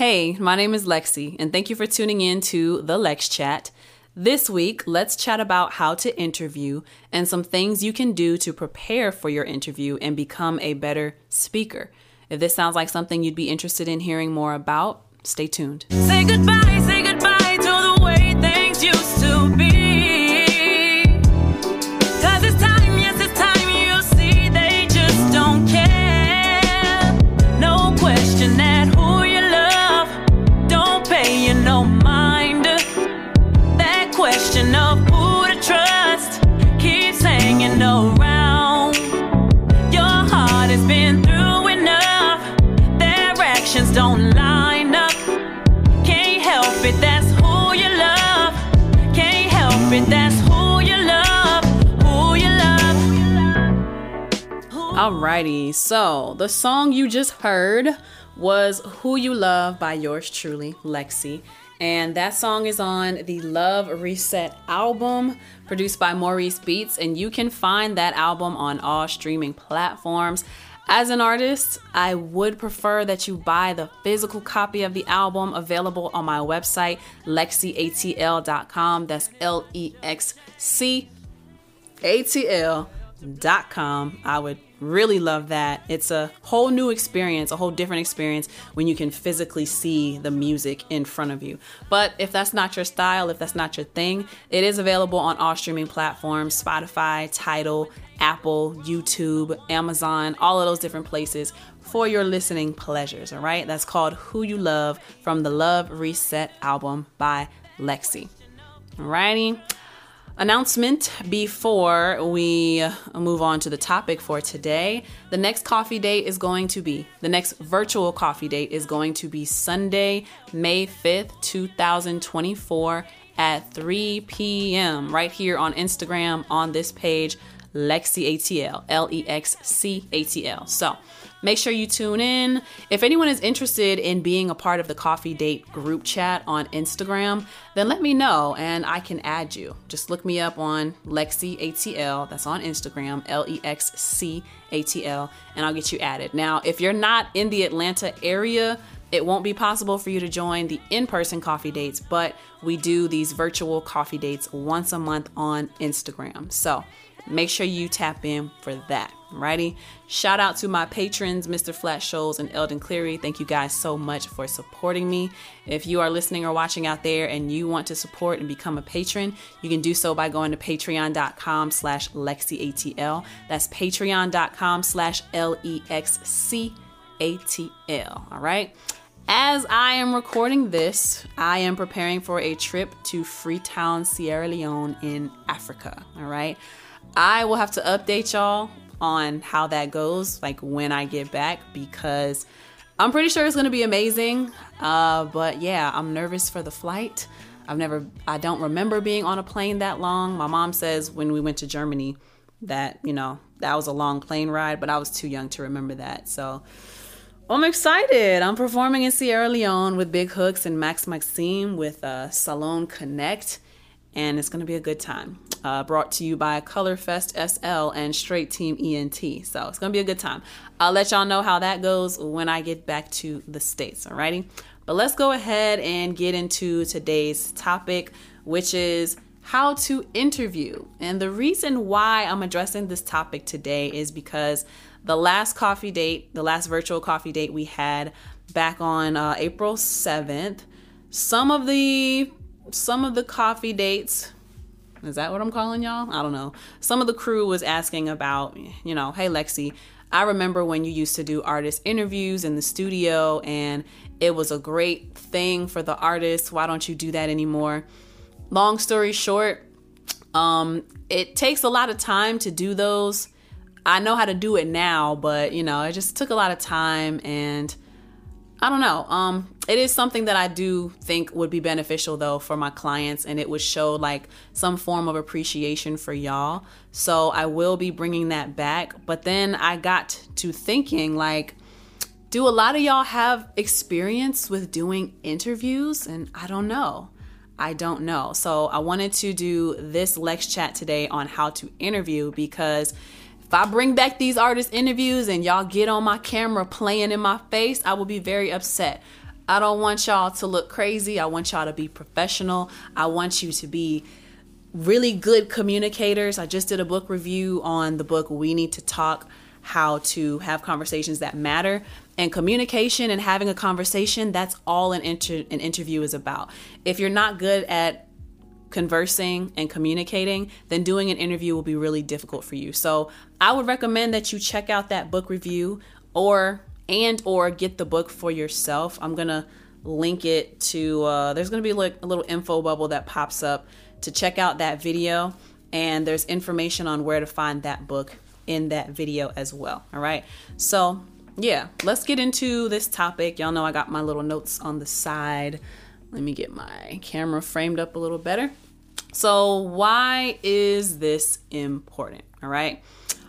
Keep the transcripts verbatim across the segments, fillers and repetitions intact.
Hey, my name is Lexi, and thank you for tuning in to the Lex Chat. This week, let's chat about how to interview and some things you can do to prepare for your interview and become a better speaker. If this sounds like something you'd be interested in hearing more about, stay tuned. Say goodbye, say goodbye to the way things used to be. Cause it's time, yes, it's time, you'll see they just don't care. No question that who you love don't pay you no mind. That question of who to trust keeps hanging around. Your heart has been through enough. Their actions don't line up. Can't help it, that's who you love. Can't help it, that's who you love. Who you love. Alrighty, so the song you just heard was Who You Love by yours truly, Lexi. And that song is on the Love Reset album produced by Maurice Beats. And you can find that album on all streaming platforms. As an artist, I would prefer that you buy the physical copy of the album available on my website, lexi a t l dot com. That's L E X C A T L dot com. I would really love that. It's a whole new experience, a whole different experience when you can physically see the music in front of you. But if that's not your style, if that's not your thing, it is available on all streaming platforms, Spotify, Tidal, Apple, YouTube, Amazon, all of those different places for your listening pleasures, all right? That's called Who You Love from the Love Reset album by Lexi. Alrighty. Announcement before we move on to the topic for today. The next coffee date is going to be, the next virtual coffee date is going to be Sunday, May fifth, twenty twenty-four at three p.m. right here on Instagram on this page, Lexi A T L, L E X C A T L. So make sure you tune in. If anyone is interested in being a part of the coffee date group chat on Instagram, then let me know and I can add you. Just look me up on Lexi A T L. That's on Instagram, L E X C A T L, and I'll get you added. Now, if you're not in the Atlanta area, it won't be possible for you to join the in-person coffee dates, but we do these virtual coffee dates once a month on Instagram. So make sure you tap in for that. Righty. Shout out to my patrons, Mister Flat Shoals and Eldon Cleary. Thank you guys so much for supporting me. If you are listening or watching out there and you want to support and become a patron, you can do so by going to patreon.com slash LexiATL. That's patreon.com slash L E X C A T L. All right. As I am recording this, I am preparing for a trip to Freetown, Sierra Leone in Africa. All right. I will have to update y'all on how that goes, like when I get back, because I'm pretty sure it's going to be amazing. Uh, but yeah, I'm nervous for the flight. I've never, I don't remember being on a plane that long. My mom says when we went to Germany that, you know, that was a long plane ride, but I was too young to remember that. So I'm excited. I'm performing in Sierra Leone with Big Hooks and Max Maxime with uh, Salon Connect. And it's going to be a good time. Uh, brought to you by Colorfest S L and Straight Team E N T. So it's going to be a good time. I'll let y'all know how that goes when I get back to the States. Alrighty. But let's go ahead and get into today's topic, which is how to interview. And the reason why I'm addressing this topic today is because the last coffee date, the last virtual coffee date we had back on uh, April seventh, some of the Some of the coffee dates, is that what I'm calling y'all? I don't know. Some of the crew was asking about, you know, hey, Lexi, I remember when you used to do artist interviews in the studio and it was a great thing for the artists. Why don't you do that anymore? Long story short, um, it takes a lot of time to do those. I know how to do it now, but, you know, it just took a lot of time and I don't know. Um, it is something that I do think would be beneficial, though, for my clients, and it would show like some form of appreciation for y'all. So I will be bringing that back. But then I got to thinking, like, do a lot of y'all have experience with doing interviews? And I don't know. I don't know. So I wanted to do this Lex Chat today on how to interview, because if I bring back these artist interviews and y'all get on my camera playing in my face, I will be very upset. I don't want y'all to look crazy. I want y'all to be professional. I want you to be really good communicators. I just did a book review on the book We Need to Talk, How to Have Conversations That Matter. And communication and having a conversation, that's all an, inter- an interview is about. If you're not good at conversing and communicating, then doing an interview will be really difficult for you. So I would recommend that you check out that book review or and or get the book for yourself. I'm going to link it to, uh, there's going to be like a little info bubble that pops up to check out that video. And there's information on where to find that book in that video as well. All right. So yeah, let's get into this topic. Y'all know I got my little notes on the side. Let me get my camera framed up a little better. So why is this important? All right.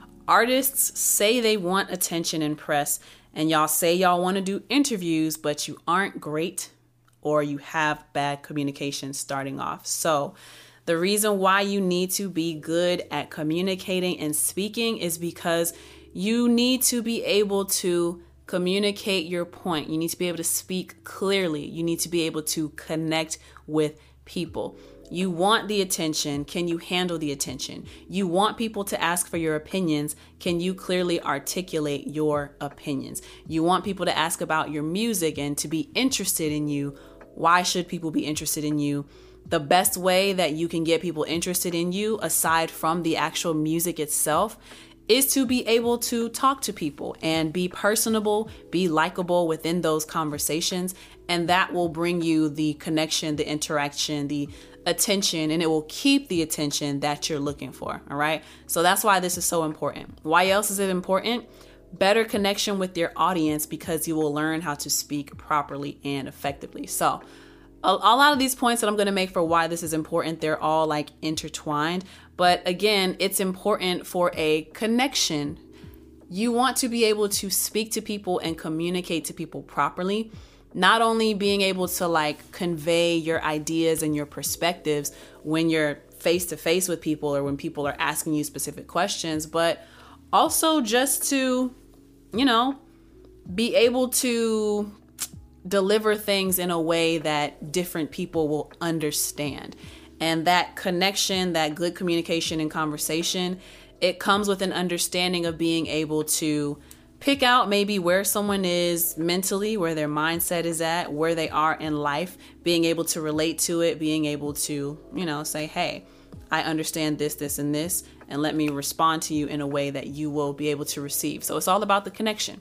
Artists say they want attention and press, and y'all say y'all want to do interviews, but you aren't great or you have bad communication starting off. So the reason why you need to be good at communicating and speaking is because you need to be able to communicate your point. You need to be able to speak clearly. You need to be able to connect with people. You want the attention. Can you handle the attention? You want people to ask for your opinions. Can you clearly articulate your opinions? You want people to ask about your music and to be interested in you. Why should people be interested in you? The best way that you can get people interested in you, aside from the actual music itself, is to be able to talk to people and be personable, be likable within those conversations. And that will bring you the connection, the interaction, the attention, and it will keep the attention that you're looking for. All right. So that's why this is so important. Why else is it important? Better connection with your audience, because you will learn how to speak properly and effectively. So a, a lot of these points that I'm going to make for why this is important, they're all like intertwined. But again, it's important for a connection. You want to be able to speak to people and communicate to people properly. Not only being able to like convey your ideas and your perspectives when you're face to face with people or when people are asking you specific questions, but also just to, you know, be able to deliver things in a way that different people will understand. And that connection, that good communication and conversation, it comes with an understanding of being able to pick out maybe where someone is mentally, where their mindset is at, where they are in life, being able to relate to it, being able to, you know, say, hey, I understand this, this, and this, and let me respond to you in a way that you will be able to receive. So it's all about the connection.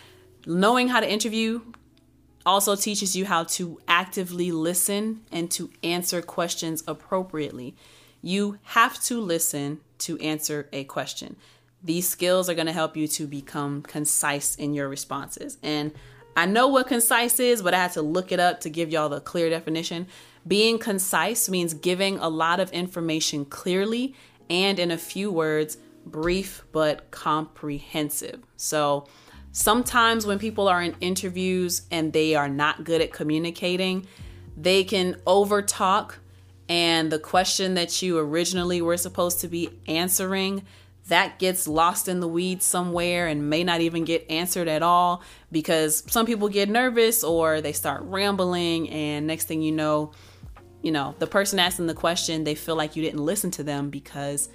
Knowing how to interview also teaches you how to actively listen and to answer questions appropriately. You have to listen to answer a question. These skills are going to help you to become concise in your responses. And I know what concise is, but I had to look it up to give y'all the clear definition. Being concise means giving a lot of information clearly and in a few words, brief but comprehensive. So sometimes when people are in interviews and they are not good at communicating, they can overtalk, and the question that you originally were supposed to be answering, that gets lost in the weeds somewhere and may not even get answered at all, because some people get nervous or they start rambling, and next thing you know, you know, the person asking the question, they feel like you didn't listen to them because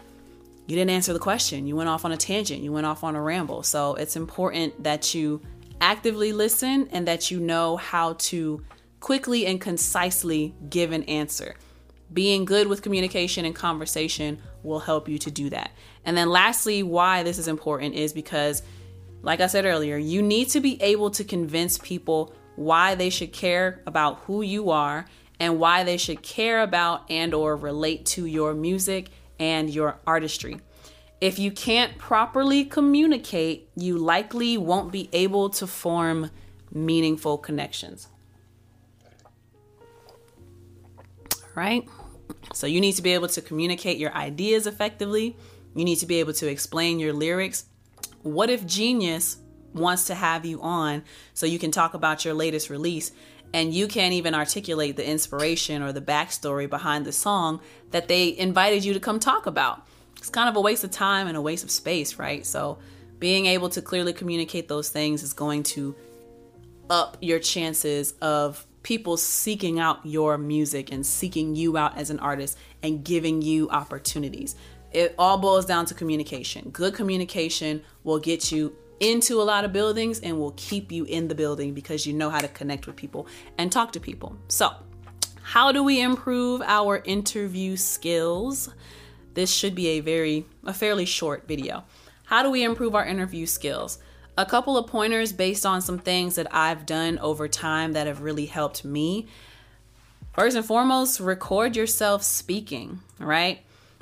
you didn't answer the question. You went off on a tangent. You went off on a ramble. So it's important that you actively listen and that you know how to quickly and concisely give an answer. Being good with communication and conversation will help you to do that. And then lastly, why this is important is because, like I said earlier, you need to be able to convince people why they should care about who you are and why they should care about and or relate to your music and your artistry. If you can't properly communicate, you likely won't be able to form meaningful connections. All right. So you need to be able to communicate your ideas effectively. You need to be able to explain your lyrics. What if Genius wants to have you on so you can talk about your latest release, and you can't even articulate the inspiration or the backstory behind the song that they invited you to come talk about? It's kind of a waste of time and a waste of space, right? So being able to clearly communicate those things is going to up your chances of people seeking out your music and seeking you out as an artist and giving you opportunities. It all boils down to communication. Good communication will get you into a lot of buildings and will keep you in the building because you know how to connect with people and talk to people. So, how do we improve our interview skills? This should be a very, a fairly short video. How do we improve our interview skills? A couple of pointers based on some things that I've done over time that have really helped me. First and foremost, record yourself speaking, right?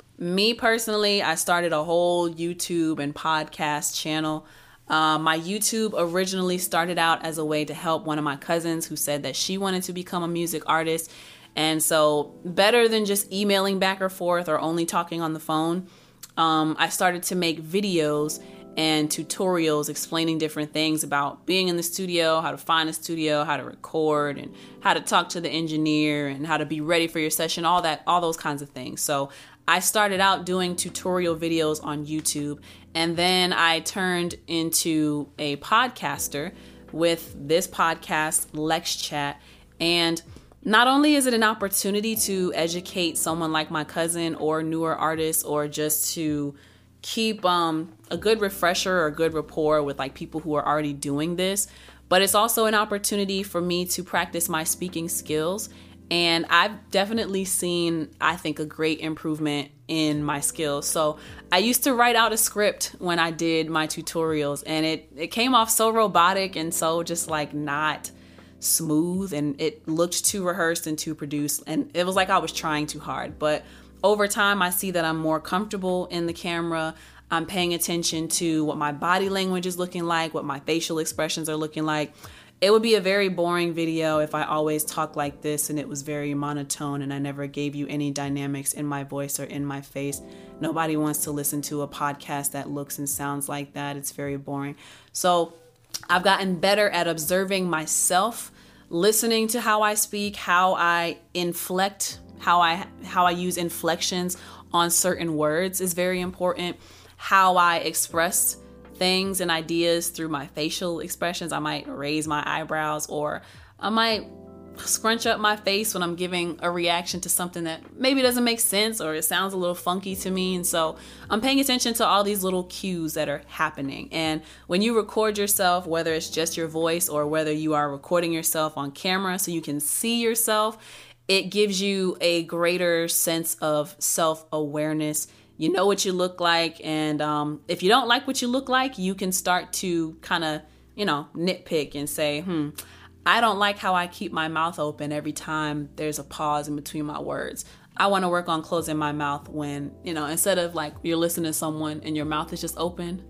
Me personally, I started a whole YouTube and podcast channel. Uh, my YouTube originally started out as a way to help one of my cousins who said that she wanted to become a music artist. And so better than just emailing back or forth or only talking on the phone, um, I started to make videos and tutorials explaining different things about being in the studio, how to find a studio, how to record, and how to talk to the engineer, and how to be ready for your session, all that, all those kinds of things. So I started out doing tutorial videos on YouTube, and then I turned into a podcaster with this podcast, Lex Chat. And not only is it an opportunity to educate someone like my cousin or newer artists, or just to keep um, a good refresher or a good rapport with like people who are already doing this, but it's also an opportunity for me to practice my speaking skills. And I've definitely seen, I think, a great improvement in my skills. So I used to write out a script when I did my tutorials, and it, it came off so robotic and so just like not smooth, and it looked too rehearsed and too produced. And it was like I was trying too hard. But over time, I see that I'm more comfortable in the camera. I'm paying attention to what my body language is looking like, what my facial expressions are looking like. It would be a very boring video if I always talked like this and it was very monotone and I never gave you any dynamics in my voice or in my face. Nobody wants to listen to a podcast that looks and sounds like that. It's very boring. So I've gotten better at observing myself, listening to how I speak, how I inflect, how I how I use inflections on certain words is very important. How I express things and ideas through my facial expressions. I might raise my eyebrows, or I might scrunch up my face when I'm giving a reaction to something that maybe doesn't make sense or it sounds a little funky to me. And so I'm paying attention to all these little cues that are happening. And when you record yourself, whether it's just your voice or whether you are recording yourself on camera so you can see yourself, it gives you a greater sense of self-awareness. You know what you look like. And um, if you don't like what you look like, you can start to kind of, you know, nitpick and say, hmm, I don't like how I keep my mouth open every time there's a pause in between my words. I want to work on closing my mouth when, you know, instead of like you're listening to someone and your mouth is just open.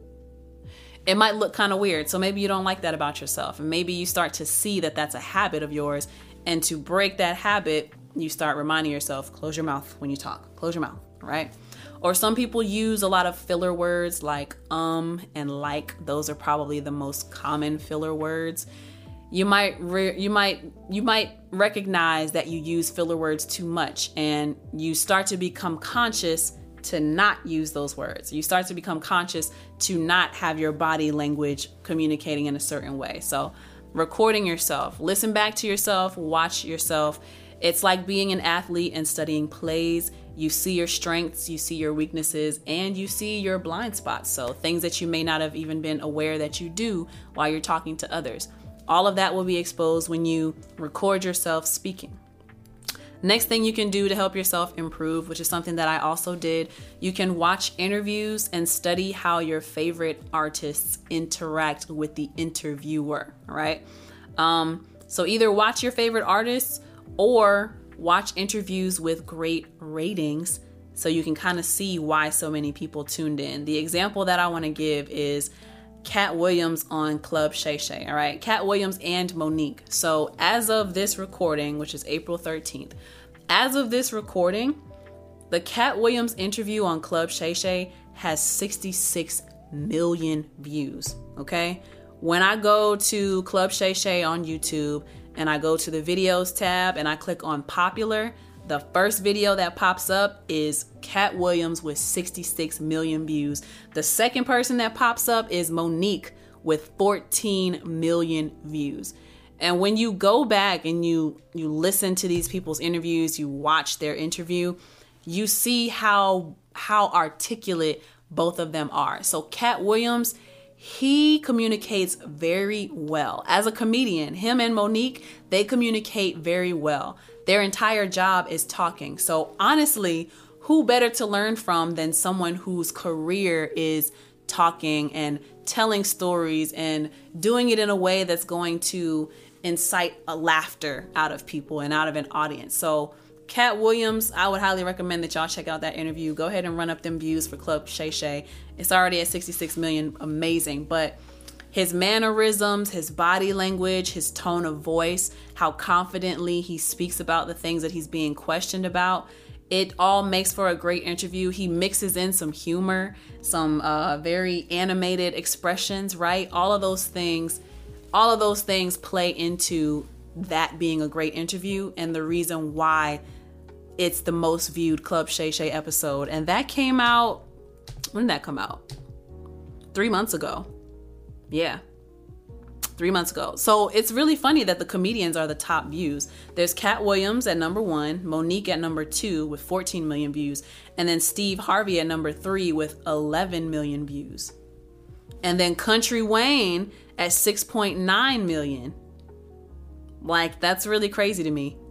It might look kind of weird. So maybe you don't like that about yourself. And maybe you start to see that that's a habit of yours. And to break that habit, you start reminding yourself, close your mouth when you talk. Close your mouth, right? Or some people use a lot of filler words like um and like. Those are probably the most common filler words. You might re- you might you might recognize that you use filler words too much, and you start to become conscious to not use those words. You start to become conscious to not have your body language communicating in a certain way. So recording yourself, listen back to yourself, watch yourself. It's like being an athlete and studying plays. You see your strengths, you see your weaknesses, and you see your blind spots. So things that you may not have even been aware that you do while you're talking to others. All of that will be exposed when you record yourself speaking. Next thing you can do to help yourself improve, which is something that I also did, you can watch interviews and study how your favorite artists interact with the interviewer, right? Um, so either watch your favorite artists or watch interviews with great ratings so you can kind of see why so many people tuned in. The example that I want to give is Katt Williams on Club Shay Shay, all right? Katt Williams and Monique. So as of this recording, which is April thirteenth, as of this recording, the Katt Williams interview on Club Shay Shay has sixty-six million views, okay? When I go to Club Shay Shay on YouTube and I go to the videos tab and I click on popular, the first video that pops up is Katt Williams with sixty-six million views. The second person that pops up is Monique with fourteen million views. And when you go back and you you listen to these people's interviews, you watch their interview, you see how how articulate both of them are. So Katt Williams, he communicates very well. As a comedian, him and Mo'Nique, they communicate very well. Their entire job is talking. So honestly, who better to learn from than someone whose career is talking and telling stories and doing it in a way that's going to incite a laughter out of people and out of an audience. So Katt Williams, I would highly recommend that y'all check out that interview. Go ahead and run up them views for Club Shay Shay. It's already at sixty-six million. Amazing. But his mannerisms, his body language, his tone of voice, how confidently he speaks about the things that he's being questioned about, it all makes for a great interview. He mixes in some humor, some uh, very animated expressions, right? All of those things, all of those things play into that being a great interview and the reason why it's the most viewed Club Shay Shay episode. And that came out, when did that come out? Three months ago. Yeah. Three months ago. So it's really funny that the comedians are the top views. There's Katt Williams at number one, Mo'Nique at number two with fourteen million views, and then Steve Harvey at number three with eleven million views. And then Country Wayne at six point nine million. Like, that's really crazy to me.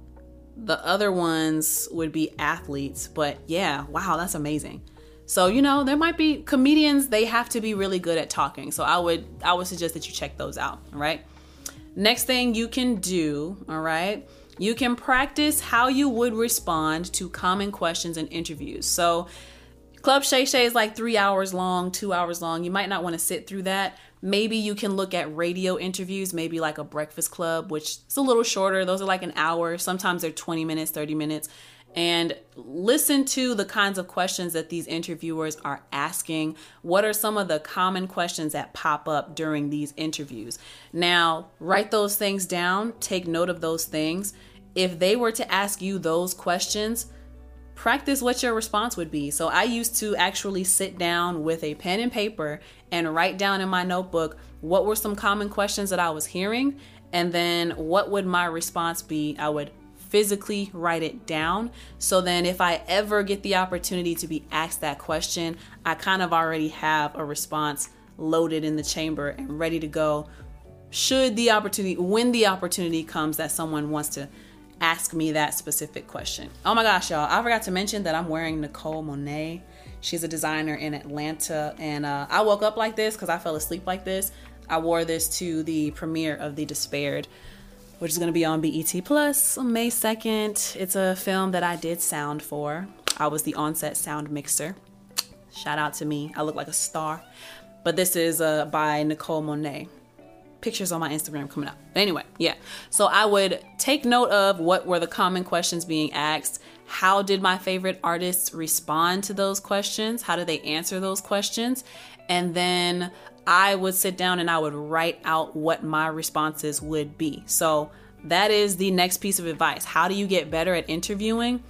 The other ones would be athletes, but yeah, wow, that's amazing. So, you know, there might be comedians, they have to be really good at talking. So I would I would suggest that you check those out, all right? Next thing you can do, all right, you can practice how you would respond to common questions in interviews. So Club Shay Shay is like three hours long, two hours long. You might not want to sit through that. Maybe you can look at radio interviews, maybe like a Breakfast Club, which is a little shorter. Those are like an hour. Sometimes they're twenty minutes, thirty minutes. And listen to the kinds of questions that these interviewers are asking. What are some of the common questions that pop up during these interviews? Now, write those things down. Take note of those things. If they were to ask you those questions, practice what your response would be. So I used to actually sit down with a pen and paper and write down in my notebook what were some common questions that I was hearing, and then what would my response be. I would physically write it down. So then if I ever get the opportunity to be asked that question, I kind of already have a response loaded in the chamber and ready to go. Should the opportunity, when the opportunity comes that someone wants to ask me that specific question. Oh my gosh, y'all, I forgot to mention that I'm wearing Nicole Monet. She's a designer in Atlanta, and uh, I woke up like this because I fell asleep like this. I wore this to the premiere of The Despaired, which is going to be on B E T Plus on May second. It's a film that I did sound for. I was the on-set sound mixer. Shout out to me. I look like a star. But this is uh, by Nicole Monet. Pictures on my Instagram coming up. But anyway, yeah. So I would take note of what were the common questions being asked. How did my favorite artists respond to those questions? How did they answer those questions? And then I would sit down and I would write out what my responses would be. So that is the next piece of advice. How do you get better at interviewing?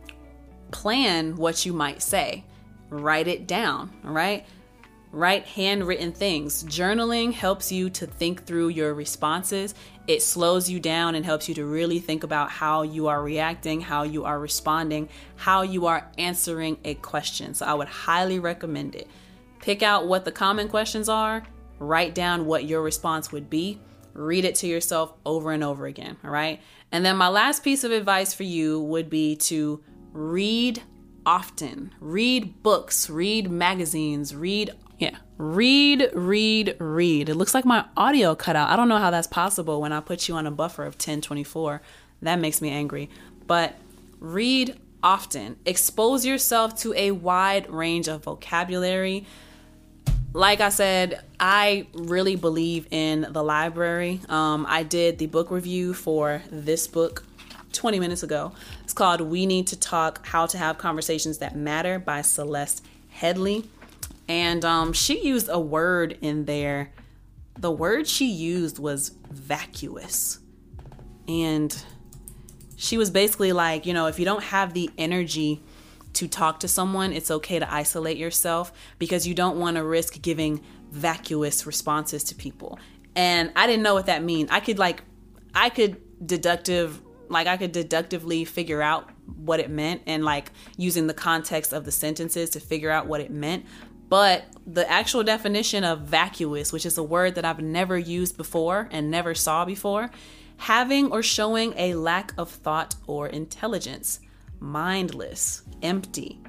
Plan what you might say. Write it down, all right? Write handwritten things. Journaling helps you to think through your responses. It slows you down and helps you to really think about how you are reacting, how you are responding, how you are answering a question. So I would highly recommend it. Pick out what the common questions are, write down what your response would be, read it to yourself over and over again, all right? And then my last piece of advice for you would be to read often. Read books, read magazines, read, yeah, read, read, read. It looks like my audio cut out. I don't know how that's possible when I put you on a buffer of ten twenty-four. That makes me angry. But read often. Expose yourself to a wide range of vocabulary. Like I said, I really believe in the library. Um, I did the book review for this book twenty minutes ago. It's called We Need to Talk, How to Have Conversations That Matter by Celeste Headlee. And um, she used a word in there. The word she used was vacuous. And she was basically like, you know, if you don't have the energy to talk to someone, it's okay to isolate yourself because you don't want to risk giving vacuous responses to people. And I didn't know what that means. I could like, I could deductive, like I could deductively figure out what it meant and like using the context of the sentences to figure out what it meant. But the actual definition of vacuous, which is a word that I've never used before and never saw before, having or showing a lack of thought or intelligence, mindless, empty.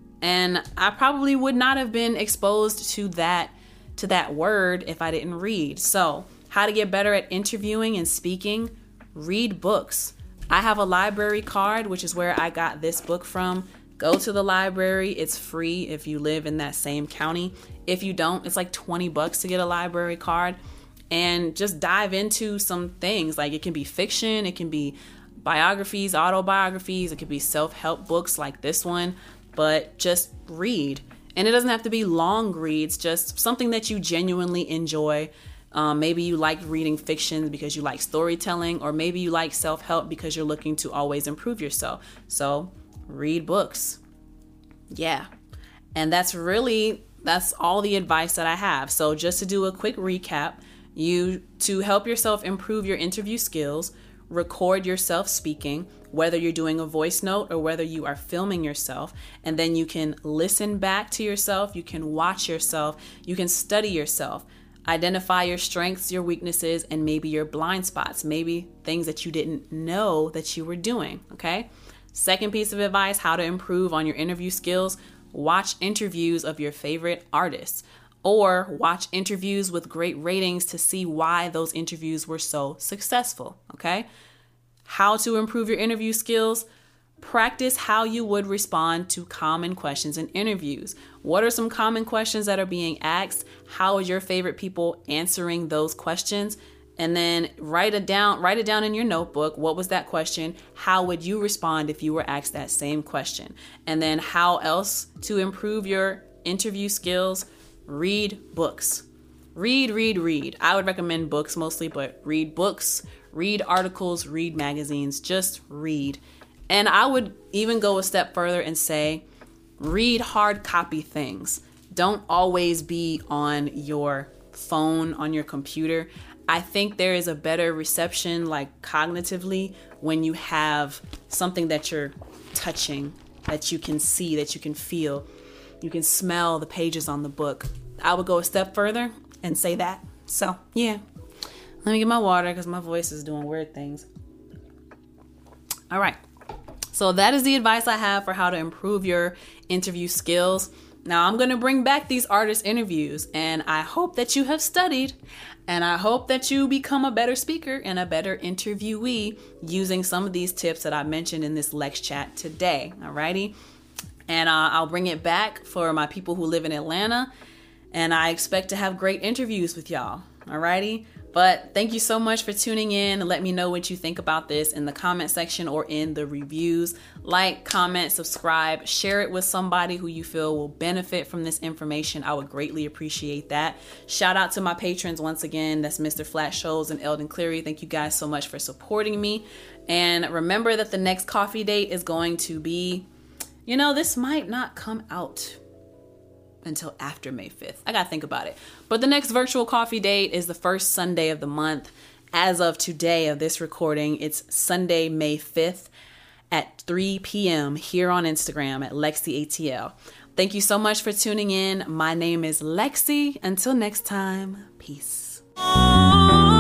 And I probably would not have been exposed to that to that word if I didn't read. So, how to get better at interviewing and speaking? Read books. I have a library card, which is where I got this book from. Go to the library. It's free if you live in that same county. If you don't, it's like twenty bucks to get a library card. And just dive into some things. Like it can be fiction, it can be biographies, autobiographies, it could be self-help books like this one, but just read. And it doesn't have to be long reads, just something that you genuinely enjoy. Um, maybe you like reading fiction because you like storytelling, or maybe you like self-help because you're looking to always improve yourself. So read books. Yeah. And that's really, that's all the advice that I have. So just to do a quick recap, you, to help yourself improve your interview skills, record yourself speaking, whether you're doing a voice note or whether you are filming yourself, and then you can listen back to yourself, you can watch yourself, you can study yourself, identify your strengths, your weaknesses, and maybe your blind spots, maybe things that you didn't know that you were doing, okay? Second piece of advice, how to improve on your interview skills, watch interviews of your favorite artists. Or watch interviews with great ratings to see why those interviews were so successful, okay? How to improve your interview skills? Practice how you would respond to common questions in interviews. What are some common questions that are being asked? How is your favorite people answering those questions? And then write it down, write it down in your notebook. What was that question? How would you respond if you were asked that same question? And then how else to improve your interview skills? Read books. Read, read, read. I would recommend books mostly, but read books, read articles, read magazines, just read. And I would even go a step further and say, read hard copy things. Don't always be on your phone, on your computer. I think there is a better reception, like cognitively, when you have something that you're touching, that you can see, that you can feel. You can smell the pages on the book. I would go a step further and say that. So, yeah. Let me get my water because my voice is doing weird things. All right. So that is the advice I have for how to improve your interview skills. Now, I'm going to bring back these artist interviews, and I hope that you have studied, and I hope that you become a better speaker and a better interviewee using some of these tips that I mentioned in this Lex Chat today. All righty. And uh, I'll bring it back for my people who live in Atlanta. And I expect to have great interviews with y'all. Alrighty. But thank you so much for tuning in. Let me know what you think about this in the comment section or in the reviews. Like, comment, subscribe, share it with somebody who you feel will benefit from this information. I would greatly appreciate that. Shout out to my patrons once again. That's Mister Flat Shows and Eldon Cleary. Thank you guys so much for supporting me. And remember that the next coffee date is going to be, you know, this might not come out until after May fifth. I gotta think about it. But the next virtual coffee date is the first Sunday of the month. As of today of this recording, it's Sunday, May fifth at three p.m. here on Instagram at Lexi A T L. Thank you so much for tuning in. My name is Lexi. Until next time, peace.